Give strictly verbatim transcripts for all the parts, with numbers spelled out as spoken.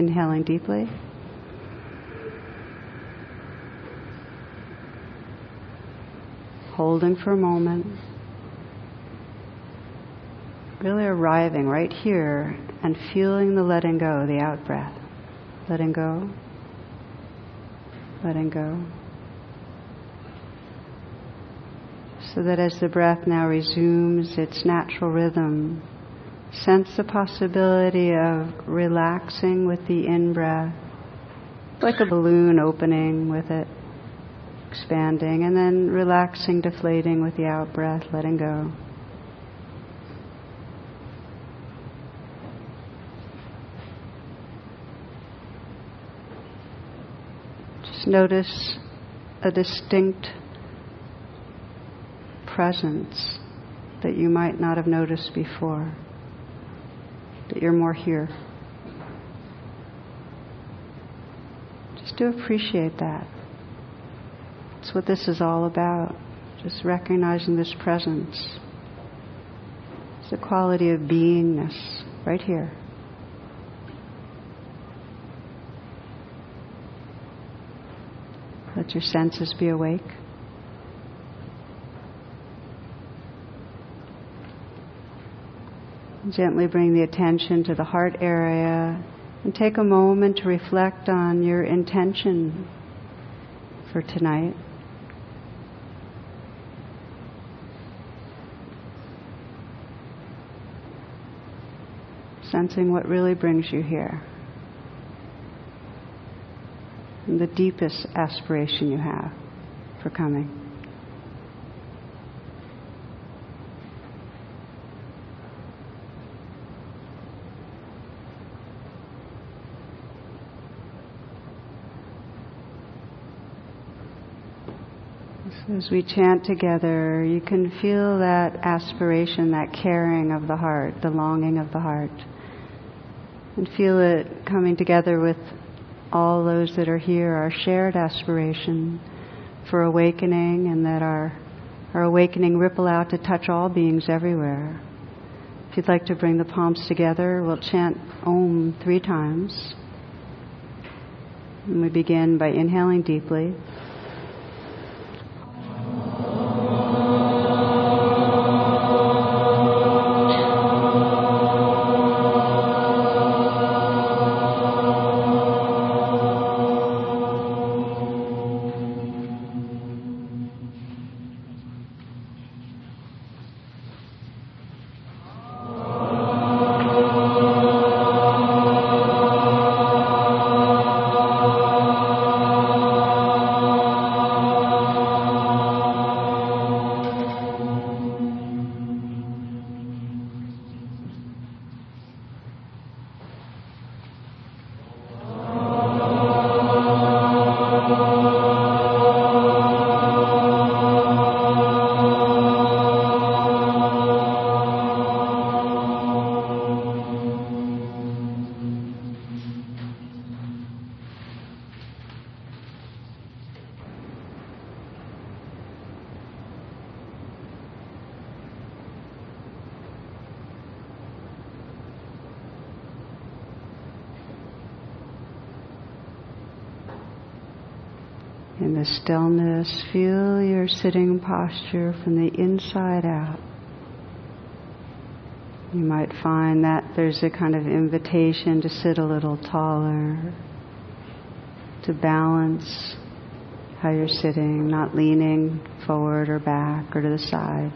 inhaling deeply. Holding for a moment. Really arriving right here and feeling the letting go, the out breath. Letting go. Letting go. So that as the breath now resumes its natural rhythm, sense the possibility of relaxing with the in-breath, like a balloon opening with it, expanding, and then relaxing, deflating with the out-breath, letting go. Just notice a distinct presence that you might not have noticed before, that you're more here. Just to appreciate that. That's what this is all about, just recognizing this presence. It's the quality of beingness right here. Let your senses be awake. Gently bring the attention to the heart area and take a moment to reflect on your intention for tonight. Sensing what really brings you here. And the deepest aspiration you have for coming. So as we chant together, you can feel that aspiration, that caring of the heart, the longing of the heart. And feel it coming together with all those that are here, our shared aspiration for awakening, and that our, our awakening ripple out to touch all beings everywhere. If you'd like to bring the palms together, we'll chant Om three times. And we begin by inhaling deeply. In the stillness, feel your sitting posture from the inside out. You might find that there's a kind of invitation to sit a little taller, to balance how you're sitting, not leaning forward or back or to the side.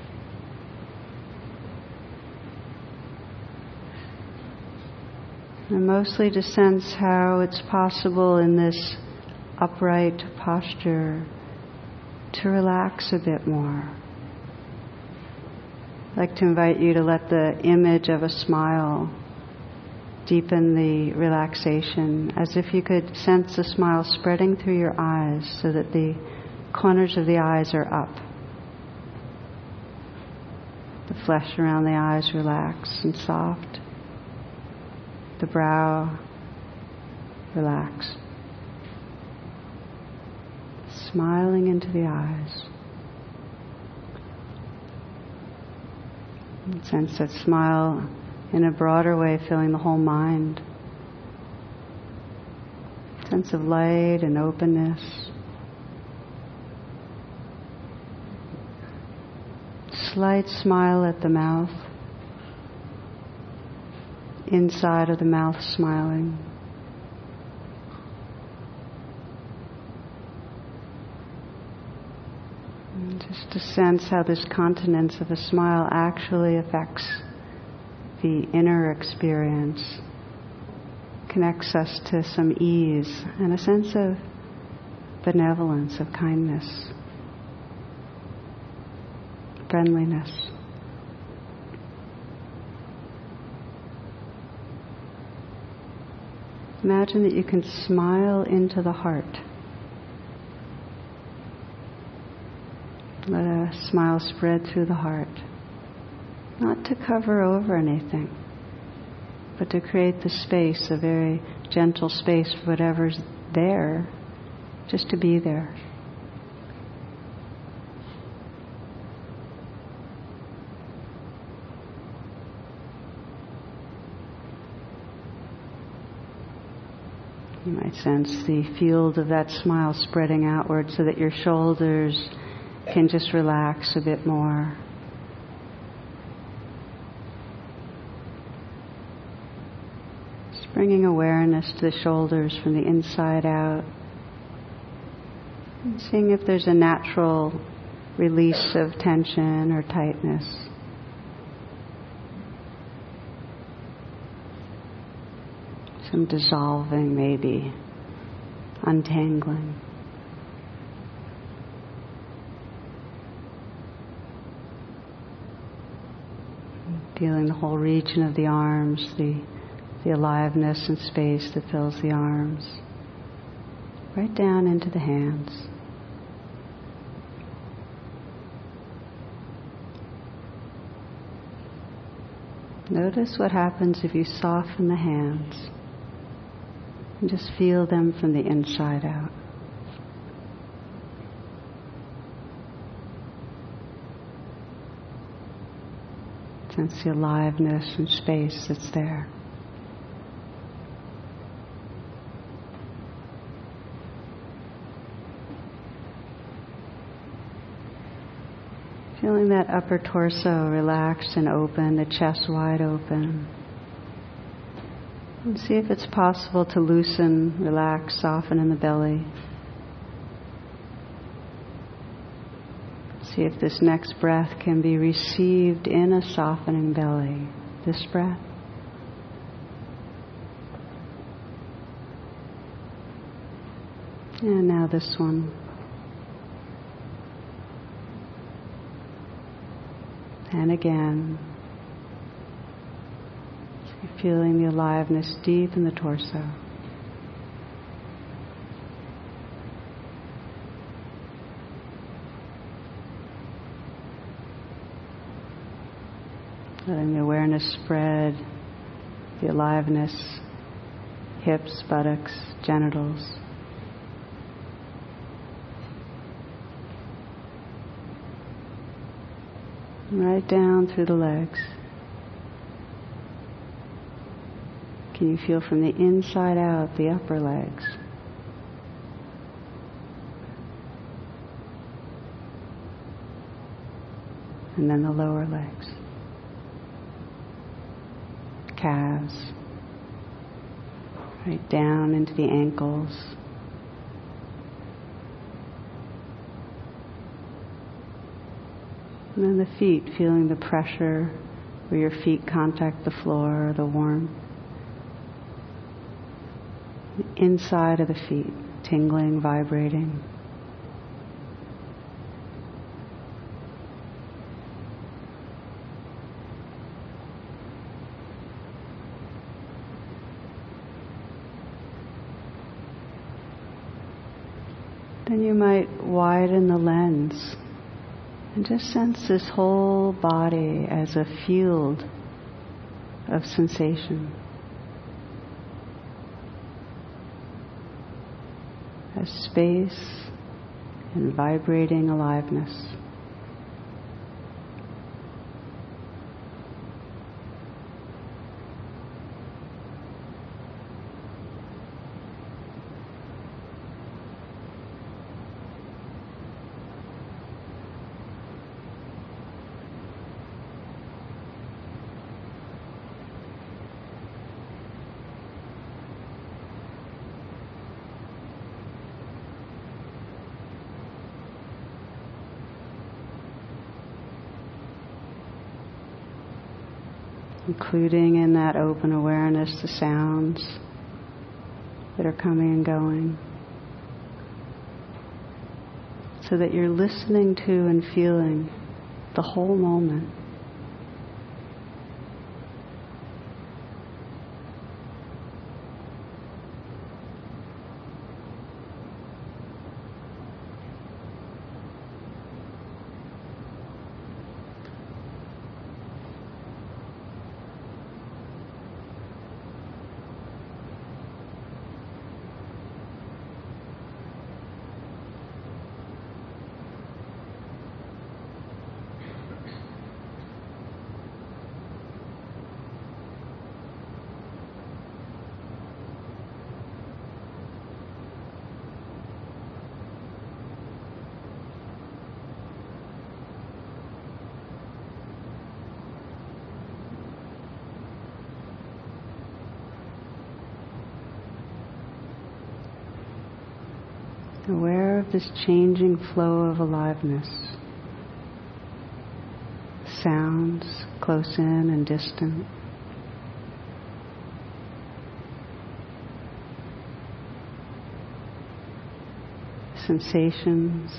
And mostly to sense how it's possible in this upright posture to relax a bit more. I'd like to invite you to let the image of a smile deepen the relaxation, as if you could sense the smile spreading through your eyes so that the corners of the eyes are up. The flesh around the eyes relaxed and soft. The brow relaxed. Smiling into the eyes. And sense that smile in a broader way, filling the whole mind. sense of light and openness. Slight smile at the mouth, inside of the mouth smiling. And just to sense how this continence of a smile actually affects the inner experience, connects us to some ease and a sense of benevolence, of kindness, friendliness. Imagine that you can smile into the heart. Let a smile spread through the heart. Not to cover over anything, but to create the space, a very gentle space for whatever's there, just to be there. You might sense the field of that smile spreading outward so that your shoulders can just relax a bit more. Just bringing awareness to the shoulders from the inside out. And seeing if there's a natural release of tension or tightness. Some dissolving, maybe, untangling. Feeling the whole region of the arms, the, the aliveness and space that fills the arms, right down into the hands. Notice what happens if you soften the hands. And just feel them from the inside out. Sense the aliveness and space that's there. Feeling that upper torso relaxed and open, the chest wide open. And see if it's possible to loosen, relax, soften in the belly. See if this next breath can be received in a softening belly. This breath. And now this one. And again. Feeling the aliveness deep in the torso. Letting the awareness spread, the aliveness, hips, buttocks, genitals. Right down through the legs. Can you feel from the inside out the upper legs? And then the lower legs. Calves. Right down into the ankles. And then the feet, feeling the pressure where your feet contact the floor, the warmth. Inside of the feet, tingling, vibrating. Then you might widen the lens and just sense this whole body as a field of sensation. As space and vibrating aliveness. including in that open awareness the sounds that are coming and going, so that you're listening to and feeling the whole moment. Aware of this changing flow of aliveness. Sounds close in and distant. Sensations.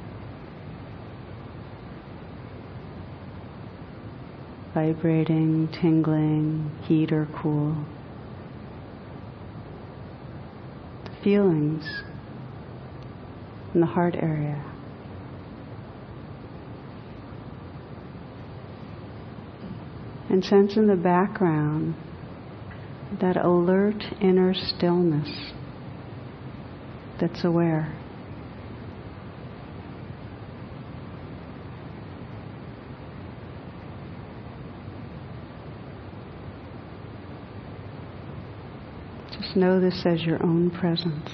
Vibrating, tingling, heat or cool. The feelings in the heart area. And sense in the background that alert inner stillness that's aware. Just know this as your own presence.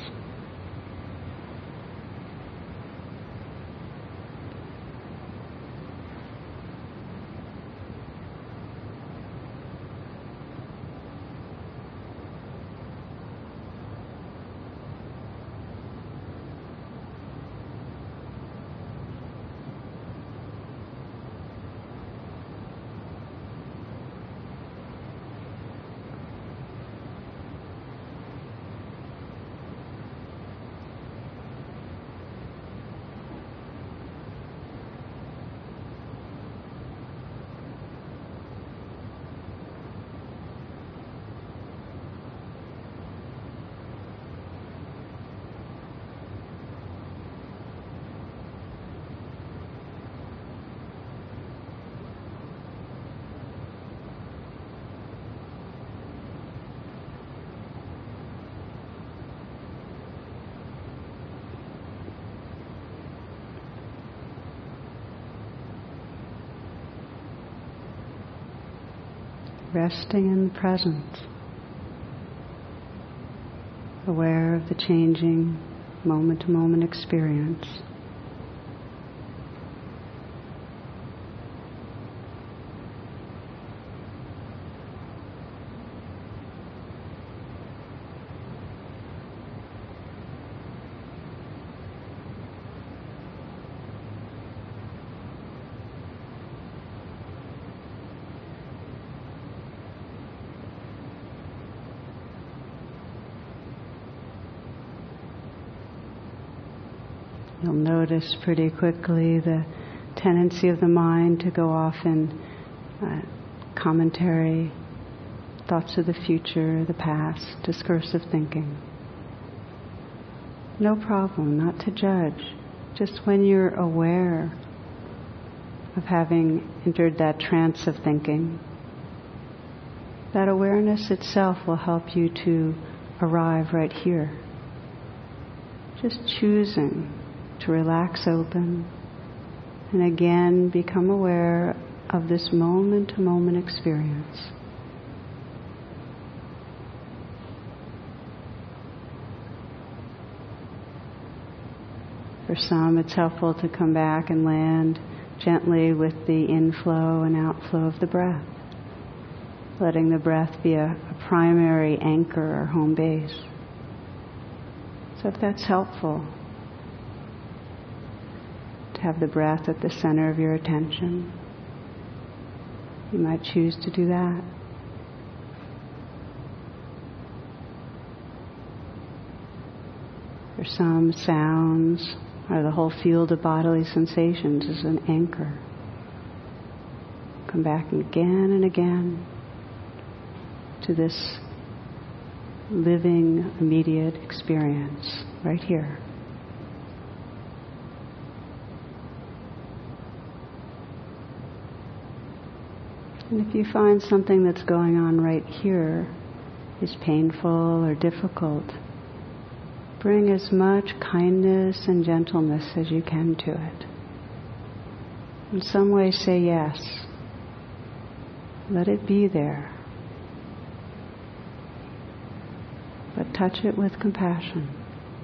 Resting in the present, aware of the changing moment-to-moment experience. You'll notice pretty quickly the tendency of the mind to go off in uh, commentary, thoughts of the future, the past, discursive thinking. No problem, not to judge. Just when you're aware of having entered that trance of thinking, that awareness itself will help you to arrive right here. Just choosing to relax open and again become aware of this moment-to-moment experience. For some, it's helpful to come back and land gently with the inflow and outflow of the breath, letting the breath be a, a primary anchor or home base. So if that's helpful, have the breath at the center of your attention, you might choose to do that. For some, sounds or the whole field of bodily sensations is an anchor. Come back again and again to this living, immediate experience right here. And if you find something that's going on right here is painful or difficult, bring as much kindness and gentleness as you can to it. In some way say yes. Let it be there. But touch it with compassion.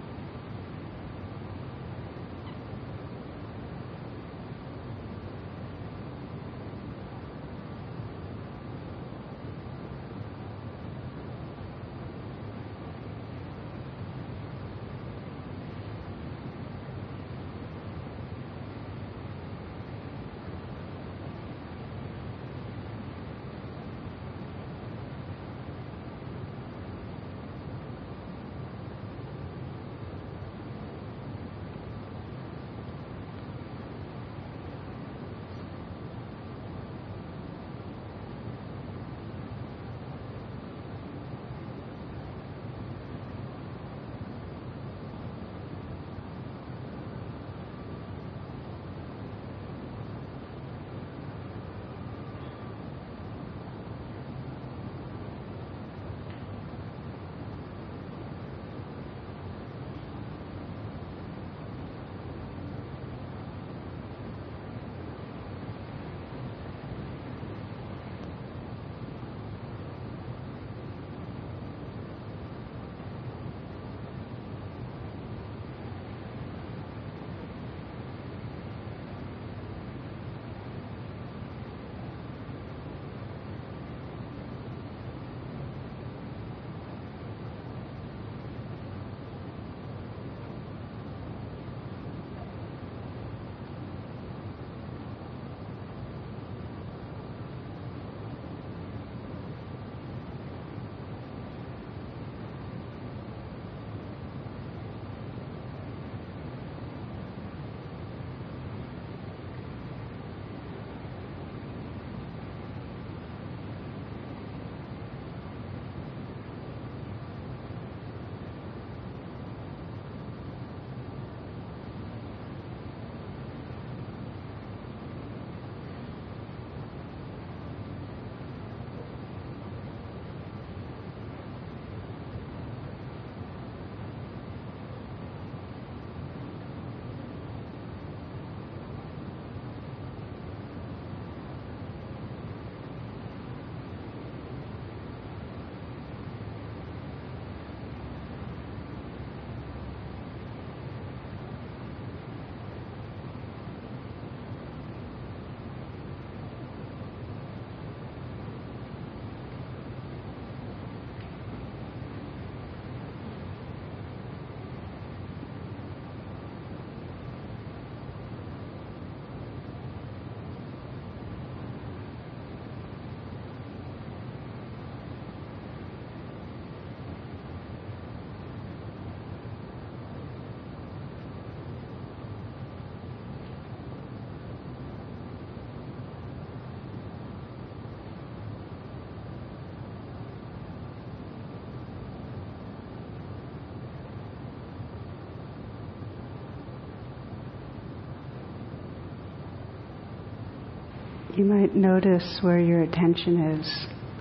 You might notice where your attention is.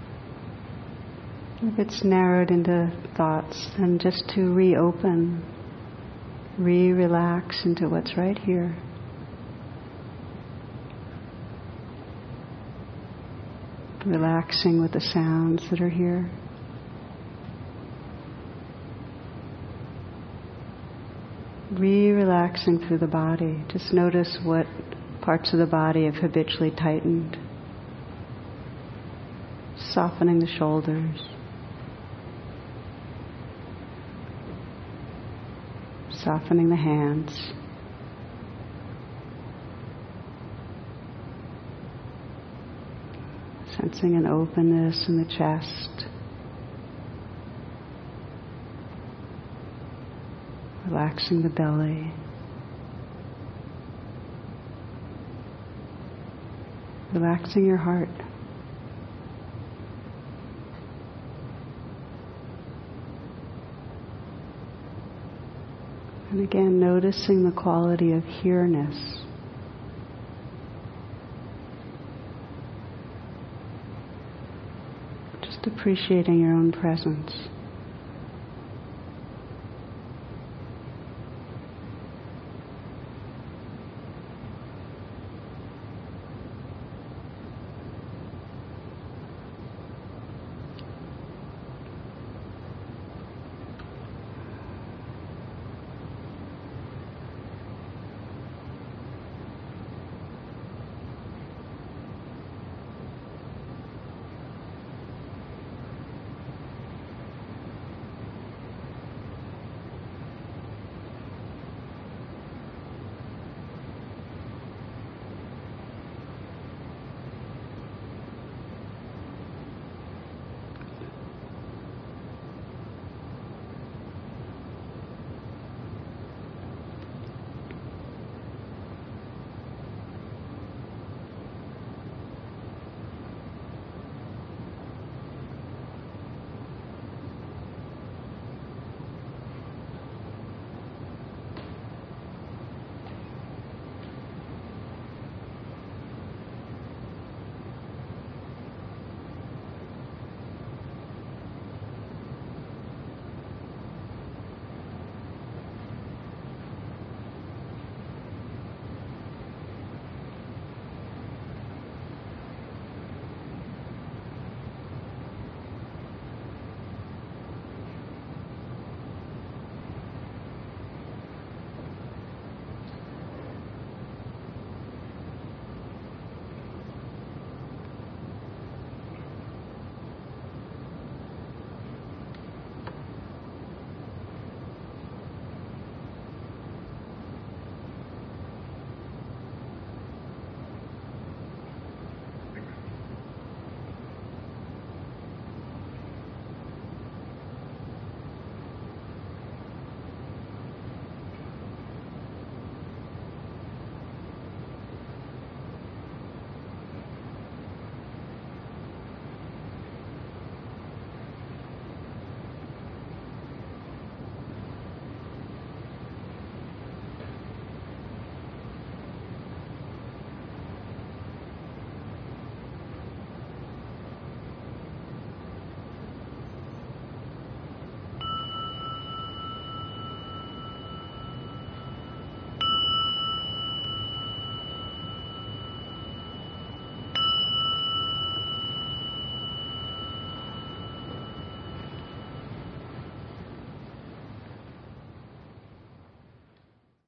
If it's narrowed into thoughts, then just to reopen, re-relax into what's right here. Relaxing with the sounds that are here. Re-relaxing through the body. Just notice what parts of the body have habitually tightened. Softening the shoulders. Softening the hands. Sensing an openness in the chest. relaxing the belly. Relaxing your heart. And again, noticing the quality of here-ness. Just appreciating your own presence.